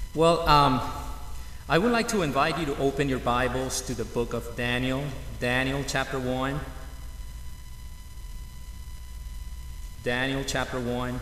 Well, I would like to invite you to open your Bibles to the book of Daniel, Daniel chapter 1. Daniel chapter 1.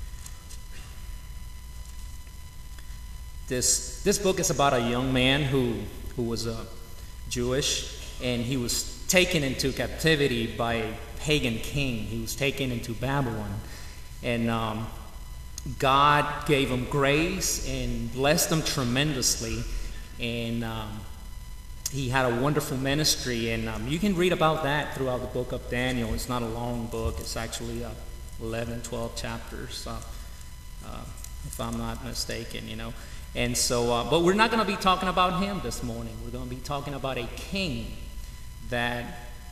This book is about a young man who was Jewish, and he was taken into captivity by a pagan king. He was taken into Babylon, and God gave him grace and blessed him tremendously, and he had a wonderful ministry, and you can read about that throughout the book of Daniel. It's not a long book. It's actually 11, 12 chapters, if I'm not mistaken. And so, but we're not going to be talking about him this morning. We're going to be talking about a king that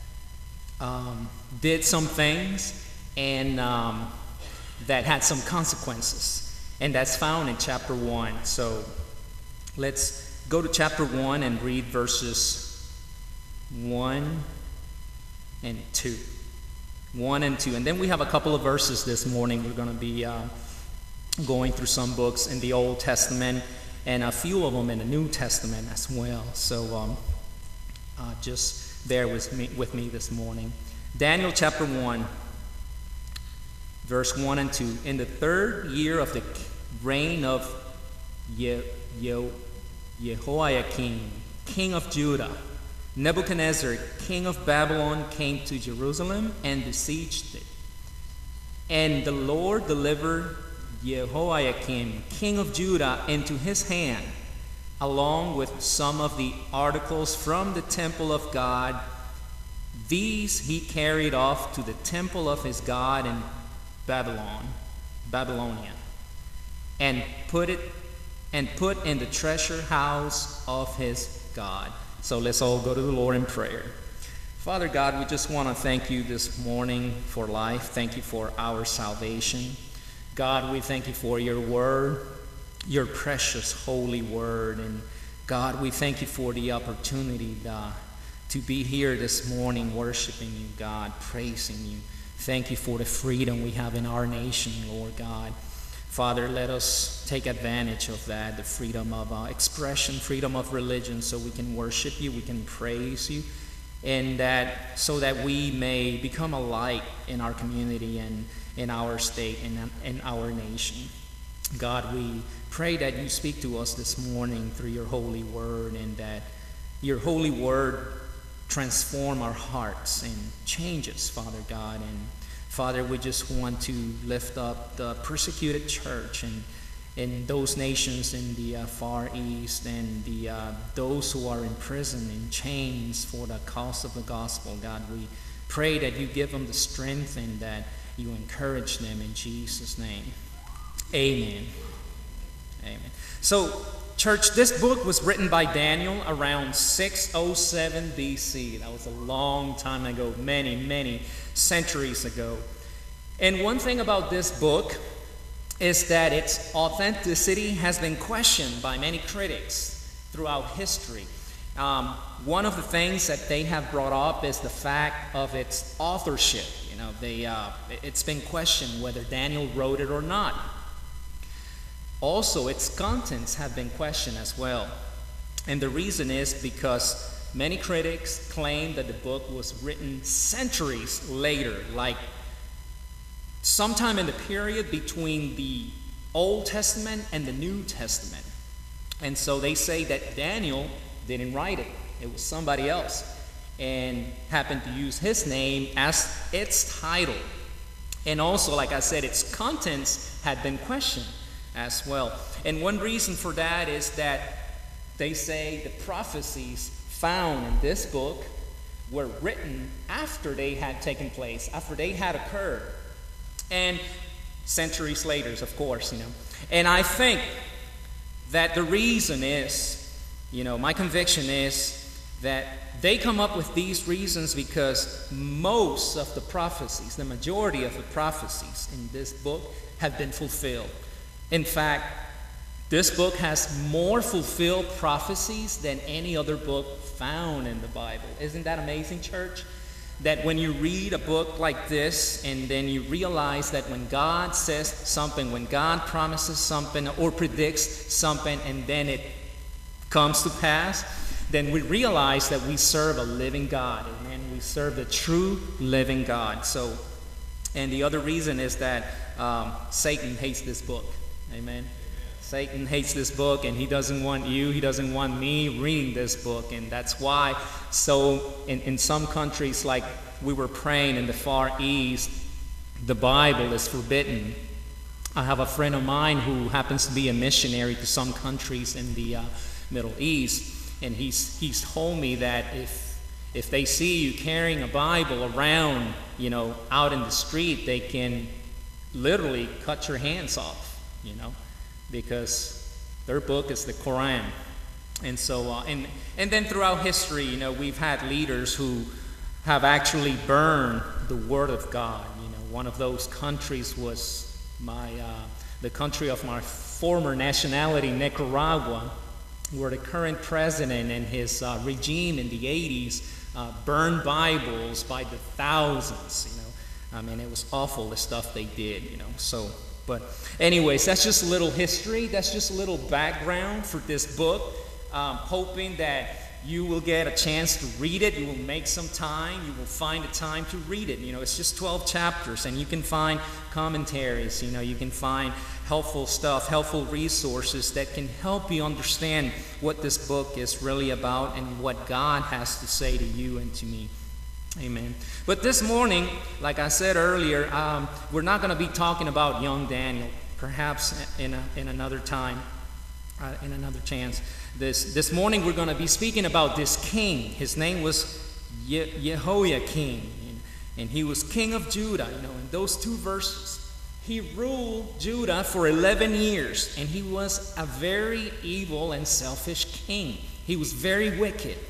did some things and that had some consequences. And that's found in chapter 1. So let's go to chapter 1 and read verses 1 and 2. 1 and 2. And then we have a couple of verses this morning. We're going to be going through some books in the Old Testament and a few of them in the New Testament as well. So just bear with me this morning. Daniel chapter 1, verse 1 and 2. In the third year of the reign of Jehoiakim, king of Judah, Nebuchadnezzar, king of Babylon, came to Jerusalem and besieged it. And the Lord delivered Jehoiakim, king of Judah, into his hand, along with some of the articles from the temple of God. These he carried off to the temple of his God in Babylonia, and put in the treasure house of his God. So let's all go to the Lord in prayer. Father God, we just want to thank you this morning for life. Thank you for our salvation. God, we thank you for your word, your precious holy word. And God, we thank you for the opportunity to be here this morning worshiping you, God, praising you. Thank you for the freedom we have in our nation, Lord God. Father, let us take advantage of that, the freedom of expression, freedom of religion, so we can worship you, we can praise you, and so that we may become a light in our community and in our state and in our nation. God, we pray that you speak to us this morning through your holy word, and that your holy word transform our hearts and change us, Father God. And Father, we just want to lift up the persecuted church and in those nations in the Far East, and those who are in prison in chains for the cause of the gospel. God, we pray that you give them the strength and that you encourage them in Jesus' name. Amen. Amen. So, church, this book was written by Daniel around 607 BC. That was a long time ago, many, many centuries ago. And one thing about this book is that its authenticity has been questioned by many critics throughout history. One of the things that they have brought up is the fact of its authorship. It's been questioned whether Daniel wrote it or not. Also, its contents have been questioned as well. And the reason is because many critics claim that the book was written centuries later, like sometime in the period between the Old Testament and the New Testament. And so they say that Daniel didn't write it. It was somebody else, and happened to use his name as its title. And also, like I said, its contents had been questioned as well. And one reason for that is that they say the prophecies found in this book were written after they had taken place, after they had occurred, and centuries later, of course. And I think that the reason is, my conviction is that they come up with these reasons because most of the prophecies, the majority of the prophecies in this book have been fulfilled. In fact, this book has more fulfilled prophecies than any other book found in the Bible. Isn't that amazing, church? that when you read a book like this and then you realize that when God says something, when God promises something or predicts something and then it comes to pass, then we realize that we serve a living God. Amen. We serve the true living God. So, and the other reason is that Satan hates this book. Amen. Satan hates this book, and he doesn't want you, he doesn't want me reading this book. And that's why, so in some countries, like we were praying in the Far East, the Bible is forbidden. I have a friend of mine who happens to be a missionary to some countries in the Middle East, and he's told me that if they see you carrying a Bible around, out in the street, they can literally cut your hands off, because their book is the Quran. And so, and then throughout history, we've had leaders who have actually burned the Word of God. One of those countries was the country of my former nationality, Nicaragua, where the current president and his regime in the 80s burned Bibles by the thousands. It was awful, the stuff they did. So. But anyways, that's just a little history. That's just a little background for this book. Hoping that you will get a chance to read it. You will make some time. You will find a time to read it. It's just 12 chapters, and you can find commentaries. You can find helpful stuff, helpful resources that can help you understand what this book is really about and what God has to say to you and to me. Amen. But this morning, like I said earlier, we're not going to be talking about young Daniel. Perhaps in another time, in another chance. This morning we're going to be speaking about this king. His name was Jehoiakim, and he was king of Judah. In those two verses, he ruled Judah for 11 years, and he was a very evil and selfish king. He was very wicked.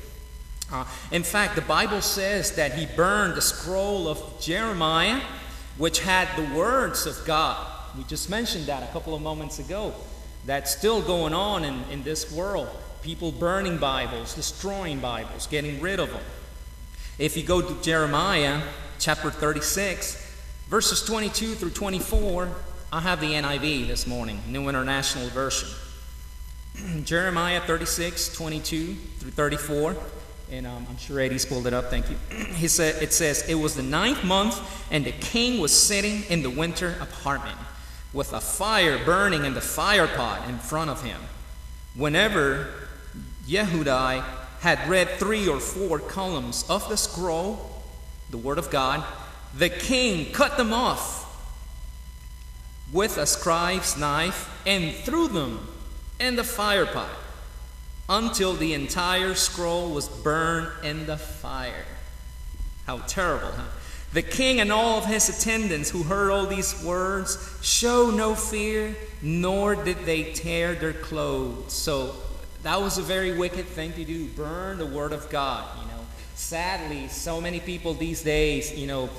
In fact, the Bible says that he burned the scroll of Jeremiah, which had the words of God. We just mentioned that a couple of moments ago. That's still going on in this world. People burning Bibles, destroying Bibles, getting rid of them. If you go to Jeremiah chapter 36, verses 22 through 24, I have the NIV this morning, New International Version. Jeremiah 36, 22 through 34. And I'm sure Eddie's pulled it up, thank you. It says, "It was the 9th month, and the king was sitting in the winter apartment, with a fire burning in the fire pot in front of him. Whenever Yehudi had read 3 or 4 columns of the scroll, the word of God, the king cut them off with a scribe's knife and threw them in the fire pot, until the entire scroll was burned in the fire." How terrible, huh? The king and all of his attendants who heard all these words showed no fear, nor did they tear their clothes. So that was a very wicked thing to do, burn the word of God. Sadly, so many people these days,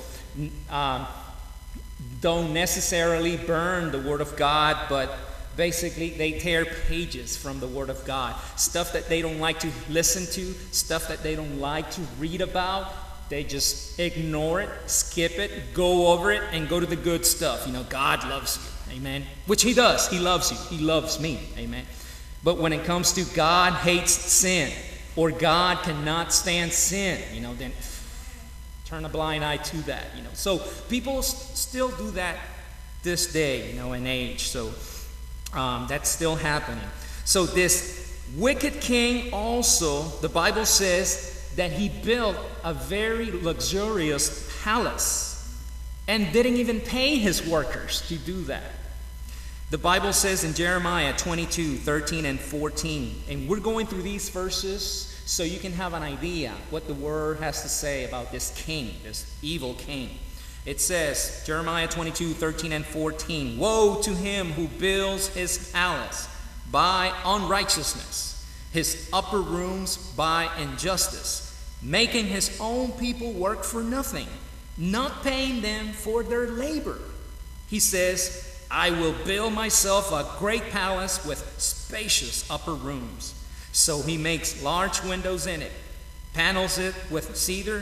don't necessarily burn the word of God, but basically, they tear pages from the Word of God. Stuff that they don't like to listen to, stuff that they don't like to read about, they just ignore it, skip it, go over it, and go to the good stuff. God loves you, amen? Which He does. He loves you. He loves me, amen? But when it comes to God hates sin, or God cannot stand sin, then turn a blind eye to that, So people still do that this day, and age, so that's still happening. So this wicked king also, the Bible says that he built a very luxurious palace and didn't even pay his workers to do that. The Bible says in Jeremiah 22, 13 and 14, and we're going through these verses so you can have an idea what the word has to say about this king, this evil king. It says, Jeremiah 22, 13 and 14, "Woe to him who builds his palace by unrighteousness, his upper rooms by injustice, making his own people work for nothing, not paying them for their labor. He says, I will build myself a great palace with spacious upper rooms. So he makes large windows in it, panels it with cedar,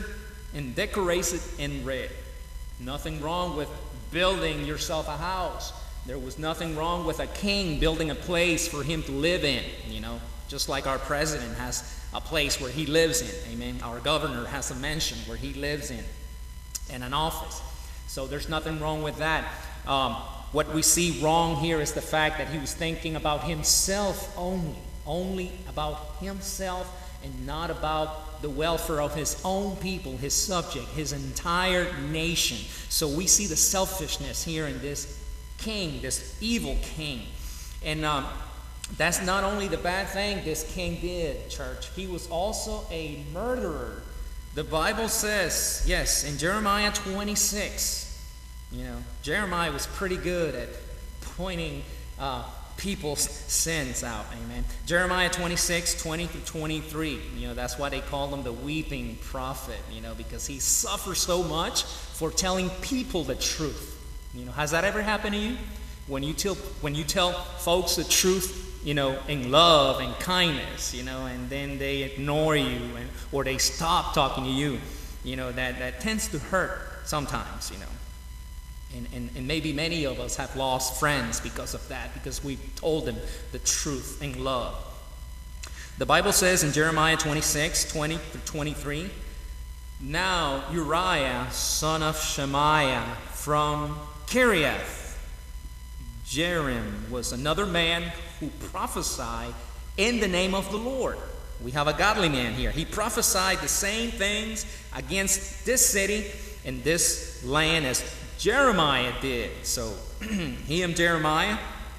and decorates it in red. Nothing wrong with building yourself a house. There was nothing wrong with a king building a place for him to live in, just like our president has a place where he lives in. Amen. Our governor has a mansion where he lives in, and an office. So there's nothing wrong with that. What we see wrong here is the fact that he was thinking about himself only about himself, and not about the welfare of his own people, his subject, his entire nation. So we see the selfishness here in this king, this evil king. And that's not only the bad thing this king did, church. He was also a murderer. The Bible says, yes, in Jeremiah 26, Jeremiah was pretty good at pointing people's sins out. Amen. Jeremiah 26, 20 through 23. That's why they call him the weeping prophet, because he suffers so much for telling people the truth. Has that ever happened to you? When you tell folks the truth, in love and kindness, and then they ignore you, or they stop talking to you, that tends to hurt sometimes, And maybe many of us have lost friends because of that, because we told them the truth in love. The Bible says in Jeremiah 26, 20 through 23, now Uriah, son of Shemaiah, from Kiriath Jearim, was another man who prophesied in the name of the Lord. We have a godly man here. He prophesied the same things against this city and this land as Jeremiah did. So he and Jeremiah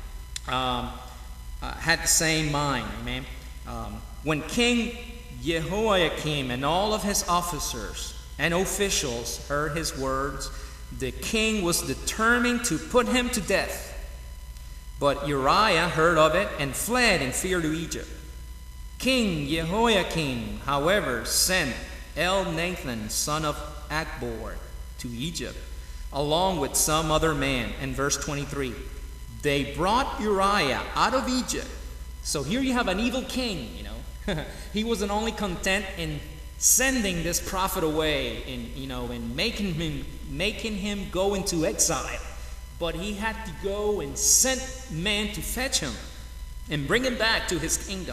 had the same mind. Amen. When King Jehoiakim and all of his officers and officials heard his words, the king was determined to put him to death. But Uriah heard of it and fled in fear to Egypt. King Jehoiakim, however, sent Elnathan, son of Achbor, to Egypt, along with some other man. In verse 23, they brought Uriah out of Egypt. So here you have an evil king, He wasn't only content in sending this prophet away and making him go into exile, but he had to go and send men to fetch him and bring him back to his kingdom.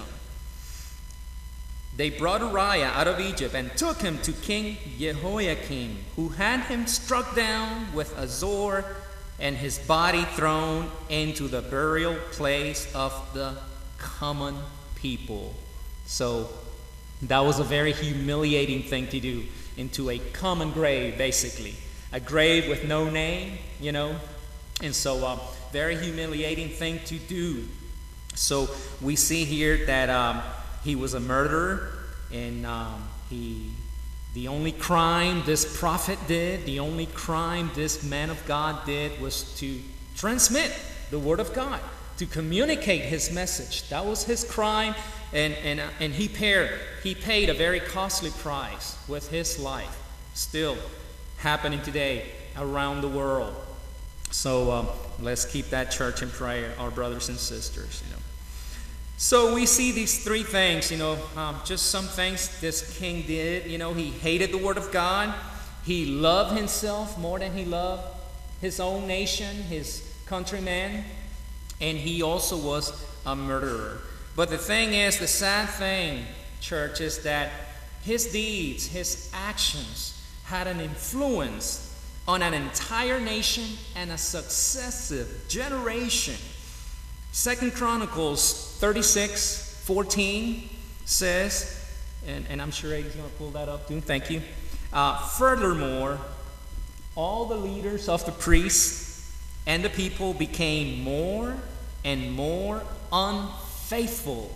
They brought Uriah out of Egypt and took him to King Jehoiakim, who had him struck down with a sword and his body thrown into the burial place of the common people. So that was a very humiliating thing to do, into a common grave, basically. A grave with no name, And so very humiliating thing to do. So we see here that he was a murderer, and the only crime this prophet did, the only crime this man of God did, was to transmit the word of God, to communicate his message. That was his crime, and he paid a very costly price with his life. Still happening today around the world. So let's keep that church in prayer, our brothers and sisters. So we see these three things, just some things this king did. He hated the word of God. He loved himself more than he loved his own nation, his countrymen. And he also was a murderer. But the thing is, the sad thing, church, is that his deeds, his actions had an influence on an entire nation and a successive generation. 2 Chronicles 36:14 says, and I'm sure Eddie's going to pull that up too. Thank you. Furthermore, all the leaders of the priests and the people became more and more unfaithful,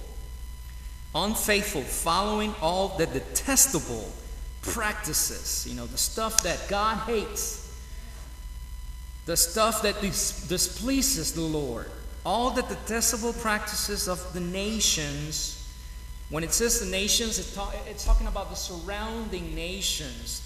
following all the detestable practices, the stuff that God hates, the stuff that displeases the Lord, all the detestable practices of the nations. When it says the nations, it's talking about the surrounding nations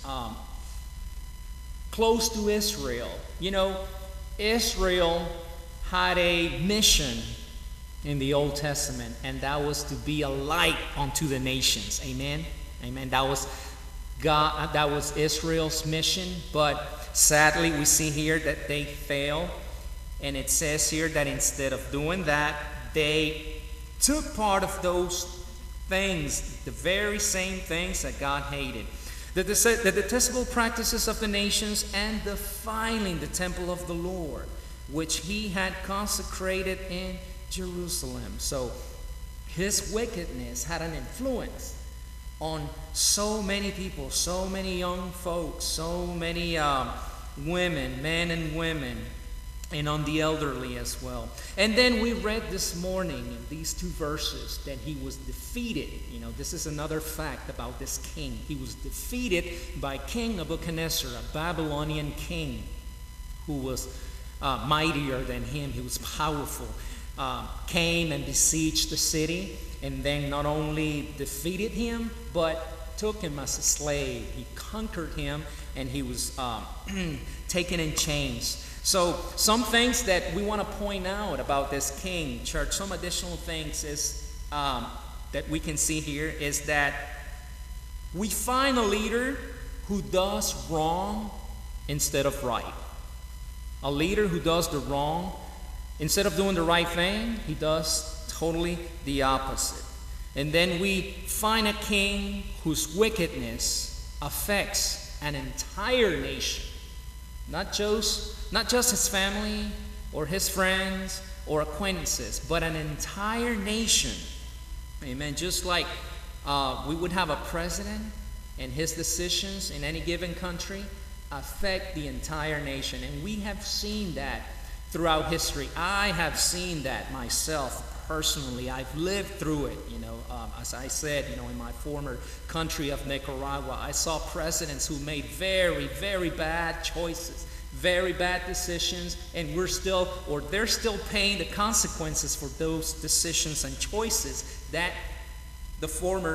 close to Israel. Israel had a mission in the Old Testament, and that was to be a light unto the nations. Amen? Amen. That was God, that was Israel's mission, but sadly we see here that they fail. And it says here that instead of doing that, they took part of those things, the very same things that God hated. The detestable practices of the nations and defiling the temple of the Lord, which he had consecrated in Jerusalem. So his wickedness had an influence on so many people, so many young folks, so many women, men and women, and on the elderly as well. And then we read this morning in these two verses that he was defeated. You know, this is another fact about this king. He was defeated by King Nebuchadnezzar, a Babylonian king who was mightier than him. He was powerful. Came and besieged the city, and then not only defeated him, but took him as a slave. He conquered him, and he was taken in chains. So some things that we want to point out about this king, church, some additional things is that we can see here is that we find a leader who does wrong instead of right. A leader who does the wrong, instead of doing the right thing, he does totally the opposite. And then we find a king whose wickedness affects an entire nation. Not just his family or his friends or acquaintances, but an entire nation. Amen. Just like we would have a president and his decisions in any given country affect the entire nation. And we have seen that throughout history. I have seen that myself personally. I've lived through it, as I said, in my former country of Nicaragua. I saw presidents who made very, very bad choices, very bad decisions, and they're still paying the consequences for those decisions and choices that the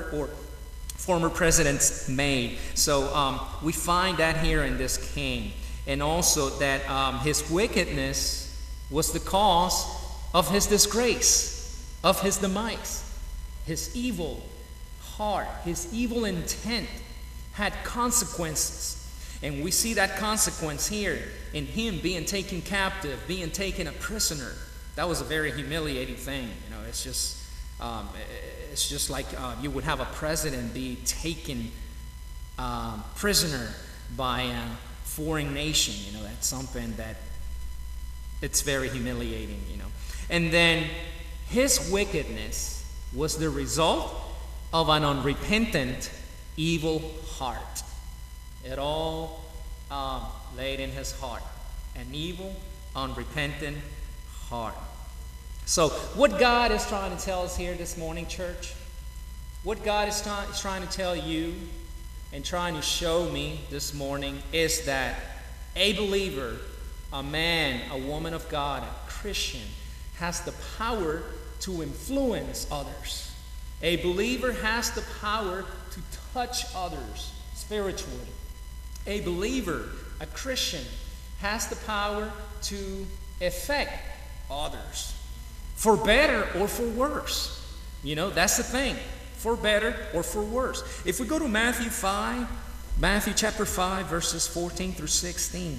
former presidents made. So we find that here in this king. And also that his wickedness was the cause of his disgrace, of his demise. His evil heart, his evil intent had consequences. And we see that consequence here in him being taken captive, being taken a prisoner. That was a very humiliating thing. It's just like you would have a president be taken prisoner by a foreign nation. That's something that it's very humiliating. And then his wickedness was the result of an unrepentant, evil heart. It all laid in his heart. An evil, unrepentant heart. So what God is trying to tell us here this morning, church, what God is trying to tell you and trying to show me this morning is that a believer, a man, a woman of God, a Christian, has the power to influence others. A believer has the power to touch others spiritually. A believer, a Christian, has the power to affect others, for better or for worse. That's the thing, for better or for worse. If we go to Matthew chapter 5, verses 14 through 16.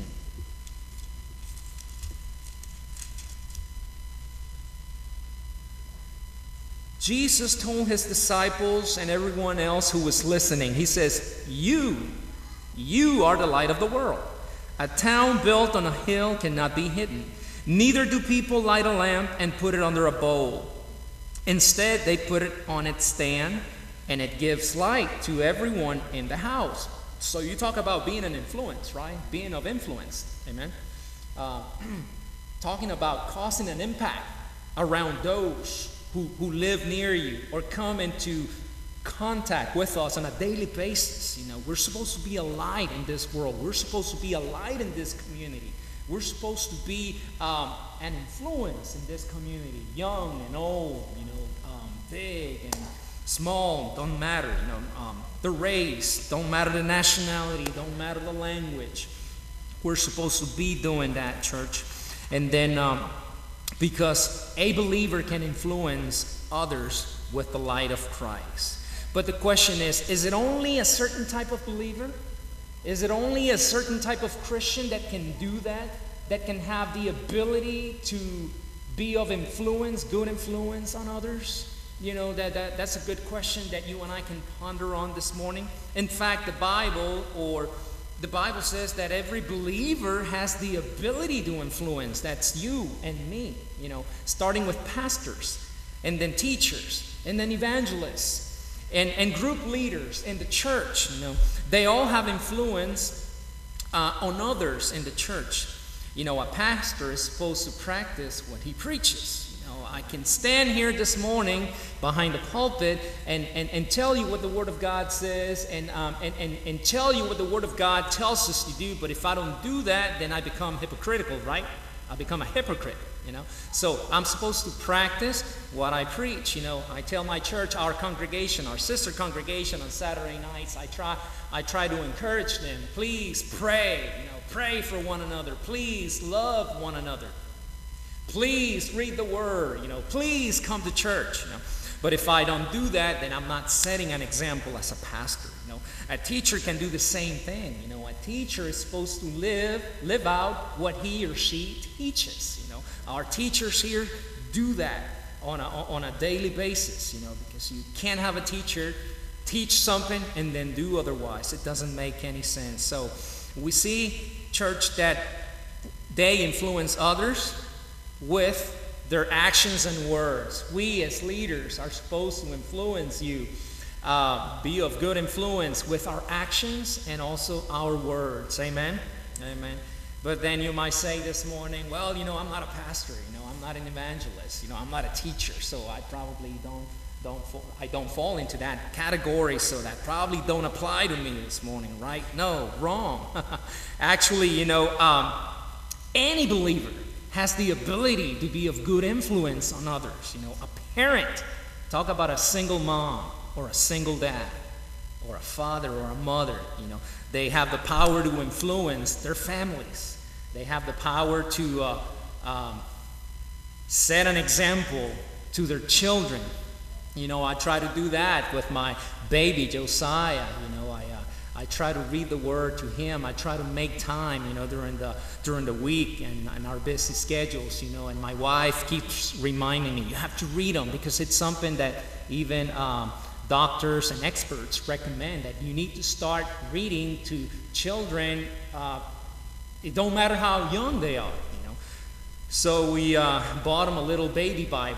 Jesus told his disciples and everyone else who was listening, he says, You are the light of the world. A town built on a hill cannot be hidden. Neither do people light a lamp and put it under a bowl. Instead, they put it on its stand, and it gives light to everyone in the house. So you talk about being an influence, right? Being of influence. Amen. Talking about causing an impact around those who live near you or come into contact with us on a daily basis. We're supposed to be a light in this world. We're supposed to be a light in this community. We're supposed to be an influence in this community. Young and old, big and small, don't matter. The race, don't matter the nationality, don't matter the language. We're supposed to be doing that, church. And then because a believer can influence others with the light of Christ. But the question is it only a certain type of believer? Is it only a certain type of Christian that can do that? That can have the ability to be of influence, good influence on others? You know, that's a good question that you and I can ponder on this morning. In fact, the Bible says that every believer has the ability to influence. That's you and me, you know, starting with pastors, and then teachers, and then evangelists, and group leaders in the church. You know, they all have influence on others in the church. You know, a pastor is supposed to practice what he preaches. I can stand here this morning behind the pulpit and tell you what the Word of God says and tell you what the Word of God tells us to do. But if I don't do that, then I become hypocritical, right? I become a hypocrite, you know. So I'm supposed to practice what I preach. You know, I tell my church, our congregation, our sister congregation on Saturday nights, I try to encourage them. Please pray, you know, pray for one another. Please love one another. Please read the Word, you know, please come to church, you know. But if I don't do that, then I'm not setting an example as a pastor, you know. A teacher can do the same thing, you know. A teacher is supposed to live out what he or she teaches, you know. Our teachers here do that on a daily basis, you know, because you can't have a teacher teach something and then do otherwise. It doesn't make any sense. So we see, church, that they influence others with their actions and words. We as leaders are supposed to influence you, be of good influence with our actions and also our words. Amen? Amen. But then you might say this morning, well, you know, I'm not a pastor, you know, I'm not an evangelist, you know, I'm not a teacher, so I probably don't fall into that category, so that probably don't apply to me this morning, right? No, wrong. Actually, you know, any believer has the ability to be of good influence on others. You know, a parent, talk about a single mom or a single dad or a father or a mother, you know, they have the power to influence their families. They have the power to set an example to their children. You know, I try to do that with my baby Josiah. You know, I try to read the Word to him. I try to make time, you know, during the week and our busy schedules, you know. And my wife keeps reminding me, you have to read them, because it's something that even doctors and experts recommend, that you need to start reading to children. It don't matter how young they are, you know. So we bought them a little baby Bible.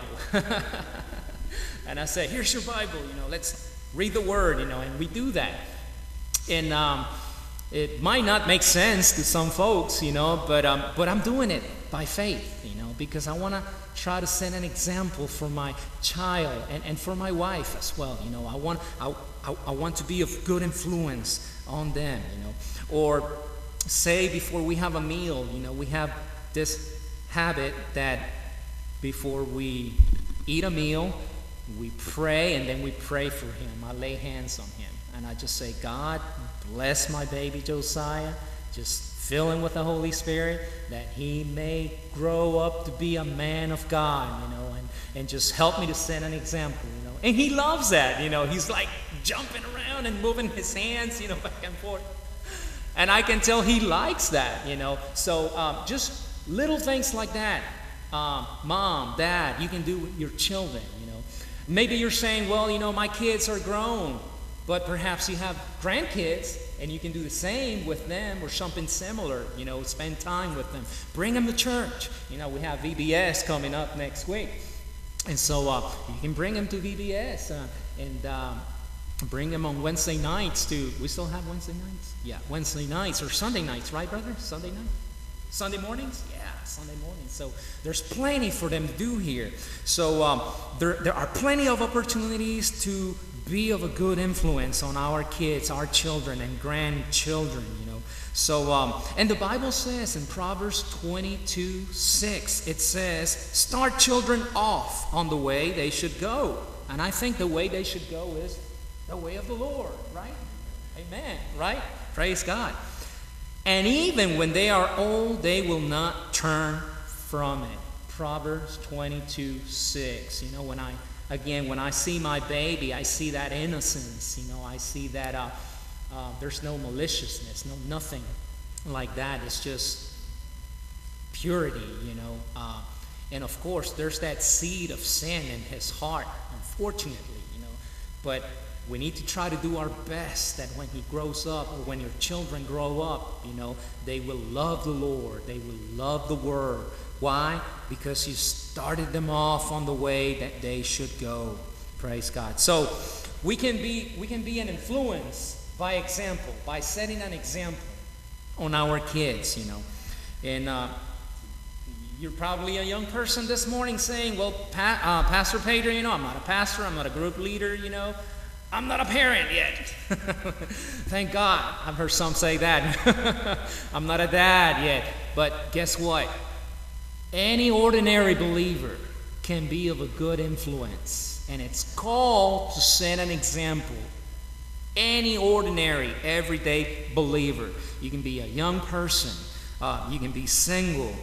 And I said, here's your Bible, you know, let's read the Word, you know, and we do that. And it might not make sense to some folks, you know, but I'm doing it by faith, you know, because I want to try to set an example for my child and for my wife as well, you know. I want to be of good influence on them, you know. Or say before we have a meal, you know, we have this habit that before we eat a meal, we pray, and then we pray for him. I lay hands on him. And I just say, God, bless my baby Josiah. Just fill him with the Holy Spirit, that he may grow up to be a man of God, you know, and just help me to set an example, you know. And he loves that, you know. He's like jumping around and moving his hands, you know, back and forth. And I can tell he likes that, you know. So just little things like that. Mom, Dad, you can do with your children, you know. Maybe you're saying, well, you know, my kids are grown. But perhaps you have grandkids, and you can do the same with them or something similar, you know, spend time with them. Bring them to church. You know, we have VBS coming up next week. And so you can bring them to VBS and bring them on Wednesday nights to, we still have Wednesday nights? Yeah, Wednesday nights or Sunday nights, right, brother? Sunday night? Sunday mornings? Yeah, Sunday mornings. So there's plenty for them to do here. So there are plenty of opportunities to be of a good influence on our kids, our children, and grandchildren, you know. So, and the Bible says in Proverbs 22:6, it says, start children off on the way they should go. And I think the way they should go is the way of the Lord, right? Amen, right? Praise God. And even when they are old, they will not turn from it. Proverbs 22:6. You know, when I Again, when I see my baby, I see that innocence. I see that there's no maliciousness, nothing like that. It's just purity, and of course, there's that seed of sin in his heart, unfortunately, But we need to try to do our best that when he grows up, or when your children grow up, they will love the Lord. They will love the Word. Why? Because you started them off on the way that they should go. Praise God. So we can be an influence by example, by setting an example on our kids, And you're probably a young person this morning saying, well, Pastor Pedro, I'm not a pastor, I'm not a group leader, I'm not a parent yet. Thank God. I've heard some say that. I'm not a dad yet. But guess what? Any ordinary believer can be of a good influence. And it's called to set an example. Any ordinary, everyday believer. You can be a young person. You can be single.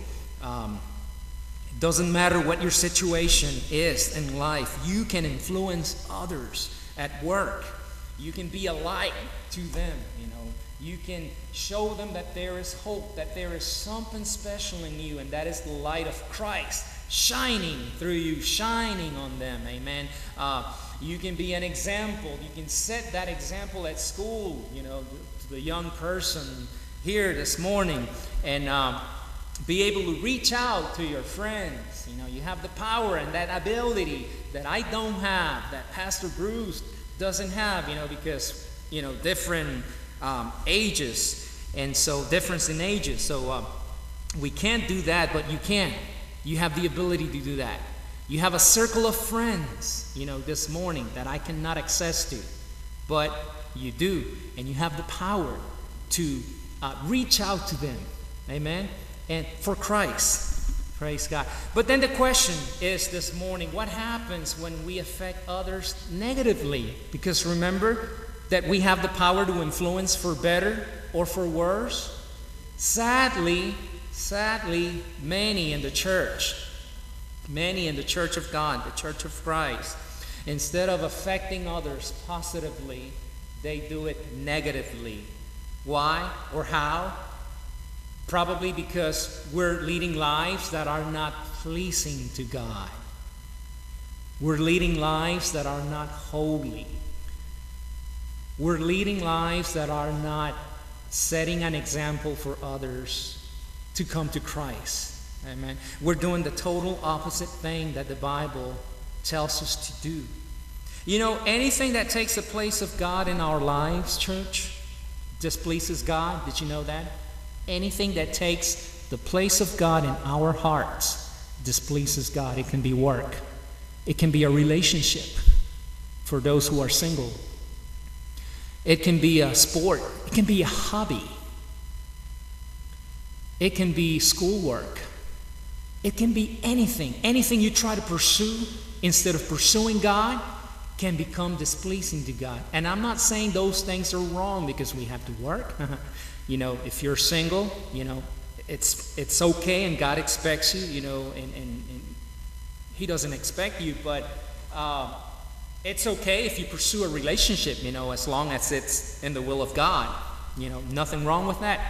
It doesn't matter what your situation is in life. You can influence others at work. You can be a light to them, You can show them that there is hope, that there is something special in you, and that is the light of Christ shining through you, shining on them. Amen. You can be an example. You can set that example at school, to the young person here this morning, and be able to reach out to your friends. You have the power and that ability that I don't have, that Pastor Bruce doesn't have, because, different ages, and so difference in ages. So we can't do that, but you can. You have the ability to do that. You have a circle of friends, this morning that I cannot access to, but you do, and you have the power to reach out to them. Amen. And for Christ. Praise God. But then the question is this morning, what happens when we affect others negatively? Because remember that we have the power to influence for better or for worse. Sadly, many in the church of God, the church of Christ, instead of affecting others positively, they do it negatively. Why or how? Probably because we're leading lives that are not pleasing to God. We're leading lives that are not holy. We're leading lives that are not setting an example for others to come to Christ. Amen. We're doing the total opposite thing that the Bible tells us to do. Anything that takes the place of God in our lives, church, displeases God. Did you know that? Anything that takes the place of God in our hearts displeases God. It can be work. It can be a relationship for those who are single. It can be a sport. It can be a hobby. It can be schoolwork. It can be anything. Anything you try to pursue instead of pursuing God can become displeasing to God. And I'm not saying those things are wrong because we have to work. If you're single, it's okay, and God expects you, and He doesn't expect you, but it's okay if you pursue a relationship, as long as it's in the will of God. Nothing wrong with that.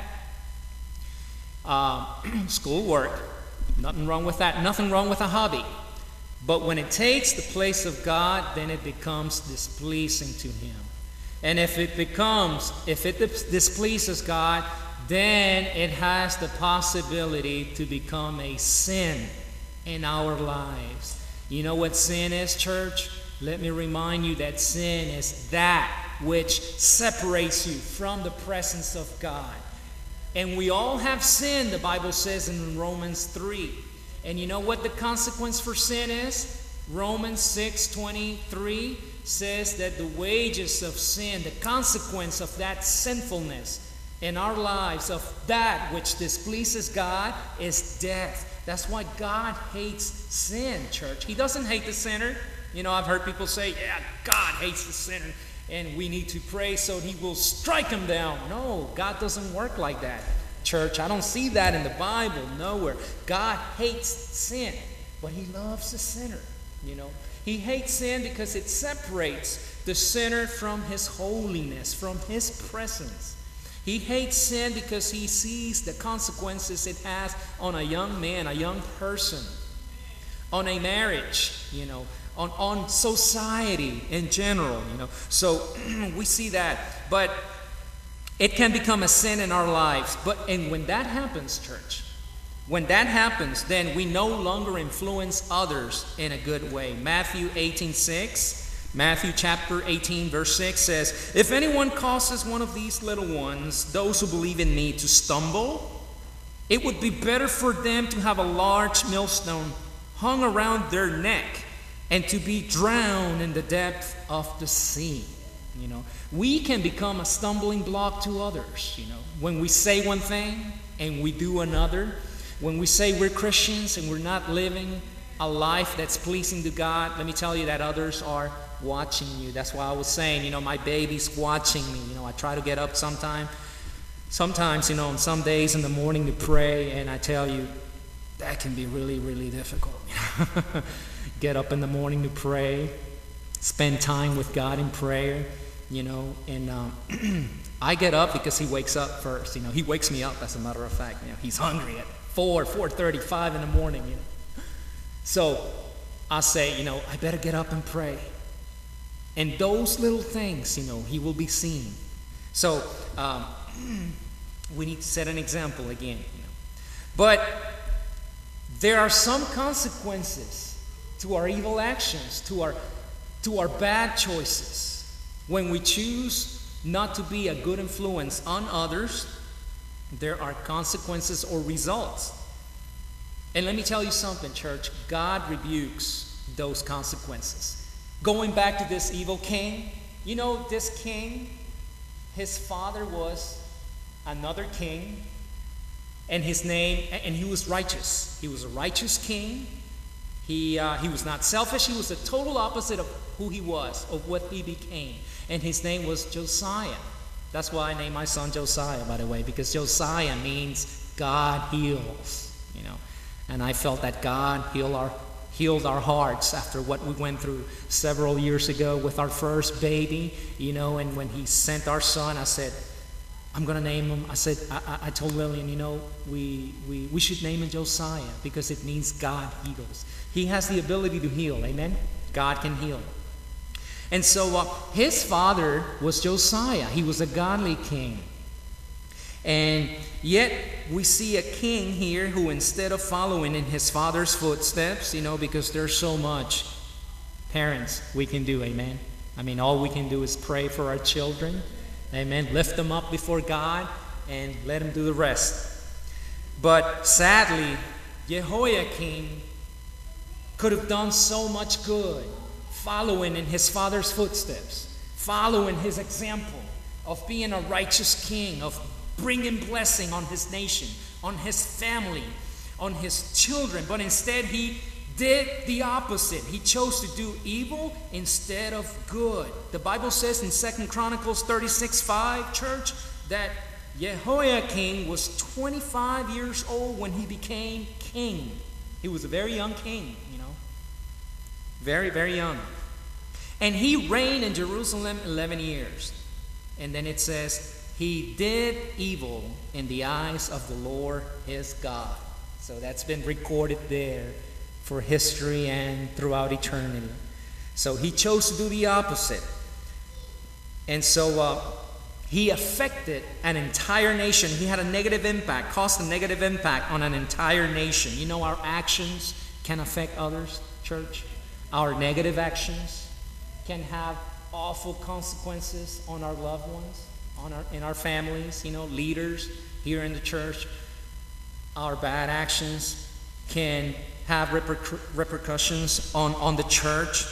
Schoolwork, nothing wrong with that. Nothing wrong with a hobby. But when it takes the place of God, then it becomes displeasing to Him. And if it displeases God, then it has the possibility to become a sin in our lives. You know what sin is, church? Let me remind you that sin is that which separates you from the presence of God. And we all have sinned, the Bible says in Romans 3. And you know what the consequence for sin is? Romans 6:23 says that the wages of sin, the consequence of that sinfulness in our lives, of that which displeases God, is death. That's why God hates sin, church. He doesn't hate the sinner. I've heard people say, yeah, God hates the sinner, and we need to pray so He will strike him down. No, God doesn't work like that, church. I don't see that in the Bible nowhere. God hates sin, but He loves the sinner. He hates sin because it separates the sinner from his holiness, from his presence. He hates sin because he sees the consequences it has on a young man, a young person, on a marriage, on society in general, So we see that. But it can become a sin in our lives. And when that happens, church, when that happens, then we no longer influence others in a good way. Matthew chapter 18, verse 6 says, "If anyone causes one of these little ones, those who believe in me, to stumble, it would be better for them to have a large millstone hung around their neck and to be drowned in the depth of the sea." We can become a stumbling block to others, when we say one thing and we do another. When we say we're Christians and we're not living a life that's pleasing to God, let me tell you that others are watching you. That's why I was saying, my baby's watching me. I try to get up sometimes, on some days in the morning to pray, and I tell you, that can be really, really difficult. Get up in the morning to pray, spend time with God in prayer, and I get up because he wakes up first. He wakes me up, as a matter of fact. He's hungry at 4:35 in the morning. So I say, I better get up and pray. And those little things, he will be seen. So we need to set an example again. But there are some consequences to our evil actions, to our bad choices. When we choose not to be a good influence on others, there are consequences or results. And let me tell you something, church. God rebukes those consequences. Going back to this evil king, this king, his father was another king, and he was righteous. He was a righteous king. He was not selfish. He was the total opposite of who he was, of what he became. And his name was Josiah. That's why I named my son Josiah, by the way, because Josiah means God heals, And I felt that God healed our hearts after what we went through several years ago with our first baby, And when he sent our son, I said, I'm going to name him. I told Lillian, we should name him Josiah because it means God heals. He has the ability to heal, amen? God can heal. And so his father was Josiah. He was a godly king. And yet we see a king here who, instead of following in his father's footsteps, because there's so much parents we can do, amen? All we can do is pray for our children, amen? Lift them up before God and let him do the rest. But sadly, Jehoiakim could have done so much good following in his father's footsteps, following his example of being a righteous king, of bringing blessing on his nation, on his family, on his children. But instead he did the opposite. He chose to do evil instead of good. The Bible says in 2 Chronicles 36:5, church, that Jehoiakim was 25 years old when he became king. He was a very young king, very, very young. And he reigned in Jerusalem 11 years. And then it says, he did evil in the eyes of the Lord his God. So that's been recorded there for history and throughout eternity. So he chose to do the opposite. And so he affected an entire nation. He had a negative impact, caused a negative impact on an entire nation. Our actions can affect others, church. Our negative actions can have awful consequences on our loved ones, in our families, leaders here in the church. Our bad actions can have repercussions on the church.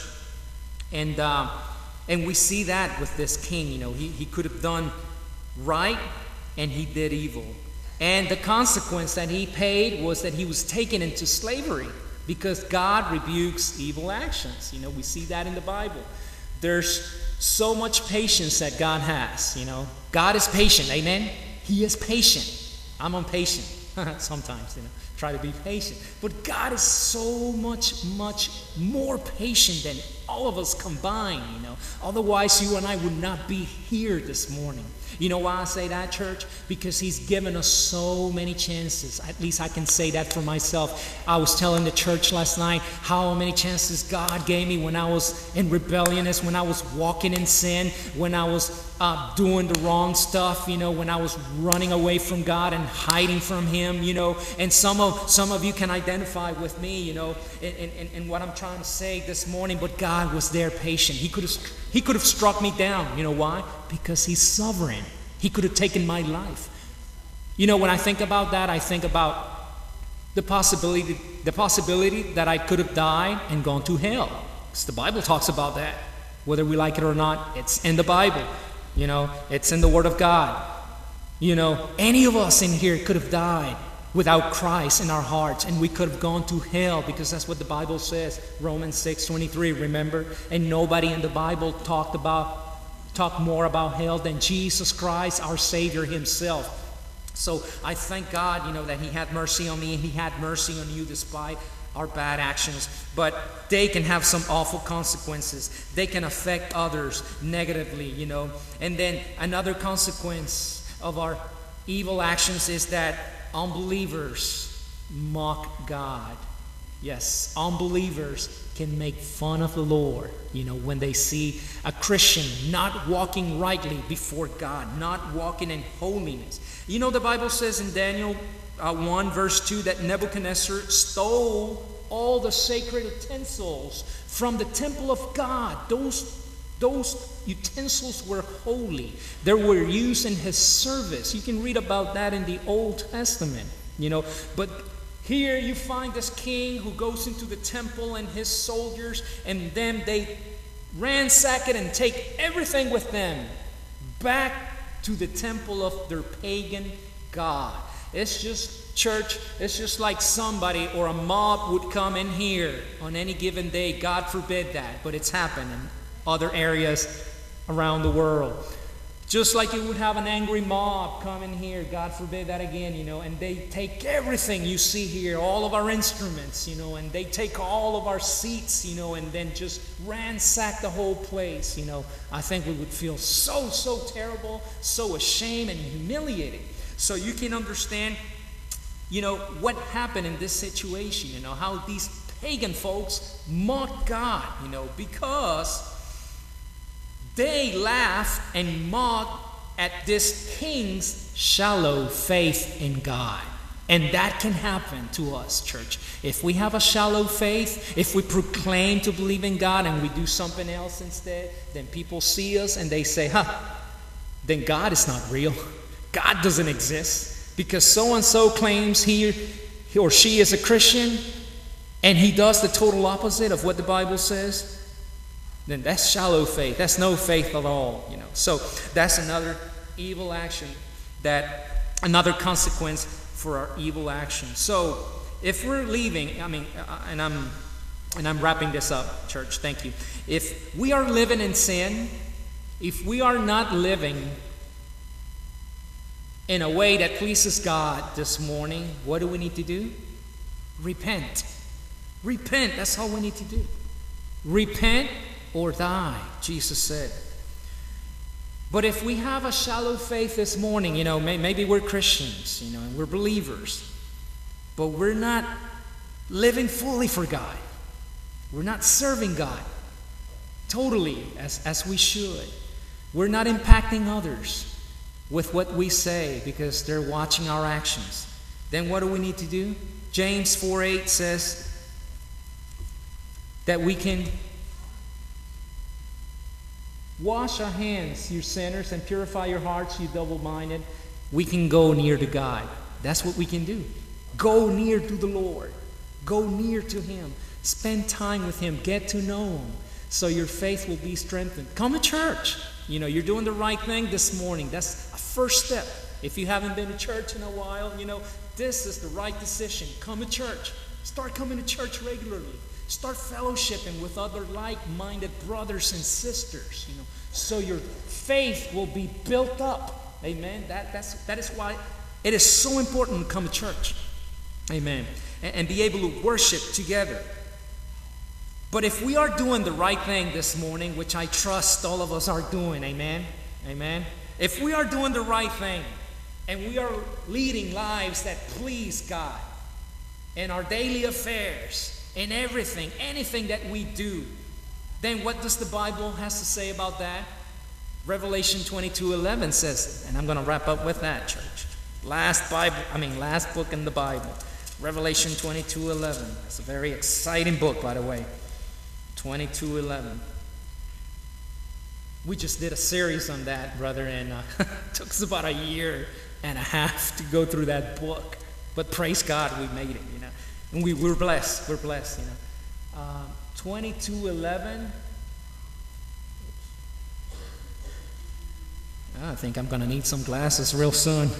And we see that with this king. He could have done right and he did evil. And the consequence that he paid was that he was taken into slavery, because God rebukes evil actions. We see that in the Bible. There's so much patience that God has. God is patient, amen? He is patient. I'm impatient sometimes, try to be patient. But God is so much, much more patient than all of us combined, Otherwise, you and I would not be here this morning. You know why I say that, church? Because He's given us so many chances. At least I can say that for myself. I was telling the church last night how many chances God gave me when I was in rebelliousness, when I was walking in sin, when I was doing the wrong stuff, when I was running away from God and hiding from Him, And some of you can identify with me, in what I'm trying to say this morning. But God was there patient. He could have struck me down. You know why? Because He's sovereign. He could have taken my life. When I think about that, I think about the possibility that I could have died and gone to hell. Because the Bible talks about that. Whether we like it or not, it's in the Bible. It's in the Word of God. Any of us in here could have died without Christ in our hearts, and we could have gone to hell, because that's what the Bible says. Romans 6:23, remember? And nobody in the Bible talked more about hell than Jesus Christ, our Savior Himself. So I thank God, that He had mercy on me, and He had mercy on you despite our bad actions. But they can have some awful consequences. They can affect others negatively, And then another consequence of our evil actions is that unbelievers mock God. Yes, unbelievers can make fun of the Lord, when they see a Christian not walking rightly before God, not walking in holiness. The Bible says in Daniel 1 verse 2 that Nebuchadnezzar stole all the sacred utensils from the temple of God. Those utensils were holy. They were used in His service. You can read about that in the Old Testament, But here you find this king who goes into the temple and his soldiers, and then they ransack it and take everything with them back to the temple of their pagan god. It's just like somebody or a mob would come in here on any given day. God forbid that, but it's happened in other areas around the world. Just like you would have an angry mob come in here, God forbid that again, and they take everything you see here, all of our instruments, and they take all of our seats, and then just ransack the whole place, I think we would feel so terrible, so ashamed and humiliated. So you can understand, what happened in this situation, how these pagan folks mocked God, because they laughed and mocked at this king's shallow faith in God. And that can happen to us, church. If we have a shallow faith, if we proclaim to believe in God and we do something else instead, then people see us and they say, then God is not real. God doesn't exist. Because so-and-so claims he or she is a Christian and he does the total opposite of what the Bible says, then that's shallow faith. That's no faith at all, So that's another evil action, another consequence for our evil action. So if we're leaving, and I'm wrapping this up, church, thank you. If we are living in sin, if we are not living in a way that pleases God this morning, what do we need to do? Repent. Repent, that's all we need to do. Repent or die, Jesus said. But if we have a shallow faith this morning, maybe we're Christians, and we're believers, but we're not living fully for God. We're not serving God totally as we should. We're not impacting others with what we say because they're watching our actions. Then what do we need to do? James 4:8 says that we can wash our hands, you sinners, and purify your hearts, you double-minded. We can go near to God. That's what we can do. Go near to the Lord. Go near to Him. Spend time with Him. Get to know Him so your faith will be strengthened. Come to church. You're doing the right thing this morning. That's a first step. If you haven't been to church in a while, this is the right decision. Come to church. Start coming to church regularly. Start fellowshipping with other like-minded brothers and sisters, so your faith will be built up. Amen. That is why it is so important to come to church. Amen. And be able to worship together. But if we are doing the right thing this morning, which I trust all of us are doing, amen? Amen. If we are doing the right thing and we are leading lives that please God in our daily affairs, in everything, anything that we do, then what does the Bible has to say about that? Revelation 22:11 says, and I'm going to wrap up with that, church. Last book in the Bible. Revelation 22:11. It's a very exciting book, by the way. 22:11. We just did a series on that, brother, and it took us about a year and a half to go through that book. But praise God, we made it, you know. And we're blessed. We're blessed, you know. 22:11. I think I'm going to need some glasses real soon.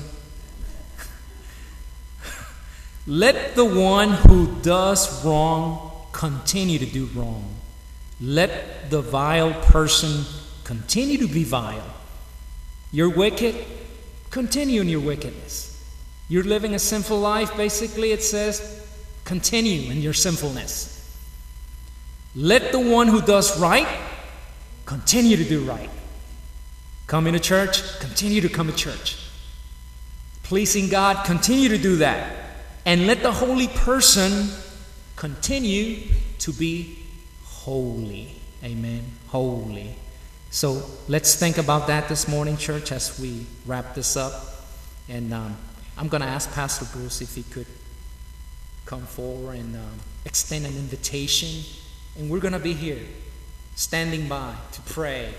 Let the one who does wrong continue to do wrong. Let the vile person continue to be vile. You're wicked, continue in your wickedness. You're living a sinful life, basically it says, continue in your sinfulness. Let the one who does right continue to do right. Coming to church, continue to come to church. Pleasing God, continue to do that. And let the holy person continue to be holy. Amen. Holy. So let's think about that this morning, church, as we wrap this up. And I'm going to ask Pastor Bruce if he could come forward and extend an invitation. And we're going to be here, standing by to pray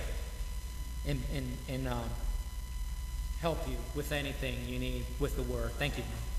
and help you with anything you need with the Word. Thank you.